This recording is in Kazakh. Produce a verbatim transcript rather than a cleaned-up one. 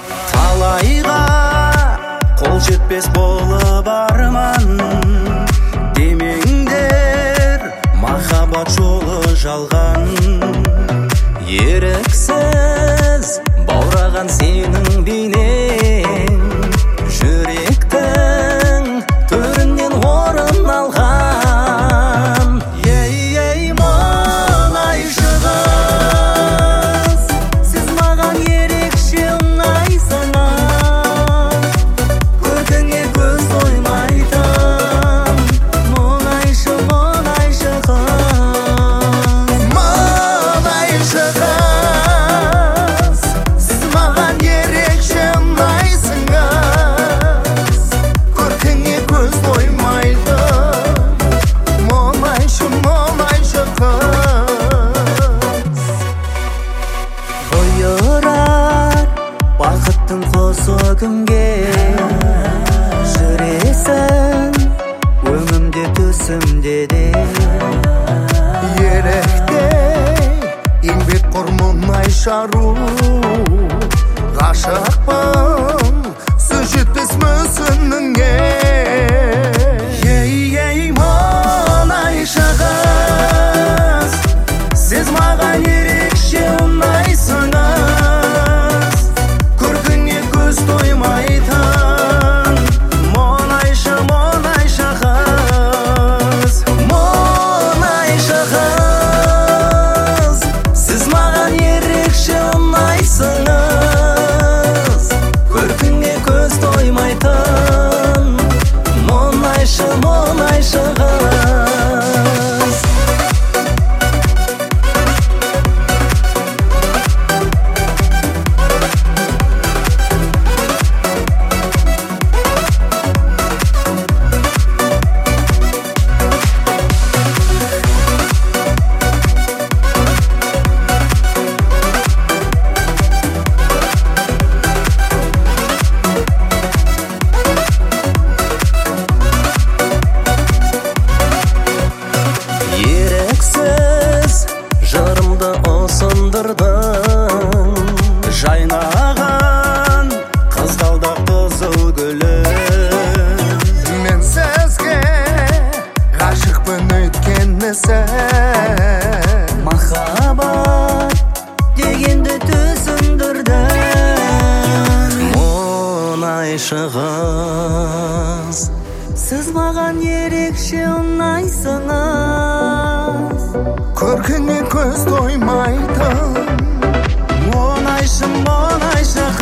талайға қол жетпес болып арман демеңдер, махаббат жолы жалған. Еріксіз баураған сенің бейнең жүректің төрінен орын алған. Ей-ей мұнайшы қыз, сіз маған ерекше ұнайсыңыз, көркіңе көз тоймайтын мұнайшы, мұнайшы қыз. Мұнайшы қыз, сіз маған ерекше ұнайсыңыз, көркіңе көз тоймайтын мұнайшы, мұнайшы қыз. Бұйырар бақыттың қосы күнге, жүресің өңімде төсімде де. Еректе еңбекқор мұнайшы ару, ғашықпын сөз жетпес мүсініңе. Ей-ей мұнайшы қыз, сіз маған ерекше ұнайсыңыз, көркіңе көз тоймайтын мұнайшы, мұнайшы қыз. Мұнайшы қыз, сіз маған ерекше ұнайсыңыз, көркіңе көз тоймайтын мұнайшы, мұнайшы қыз. Ерексіз жырымды ұсындырдың, жайнаған қызғалдақ қызыл гүлі. Мен сізге ғашықпын өйткені сен Махаббат дегенді түсіндірдің. Мұнайшы қыз, сіз маған ерекше ұнайсыңыз, көркіңе көз тоймайтын мұнайшы, мұнайшы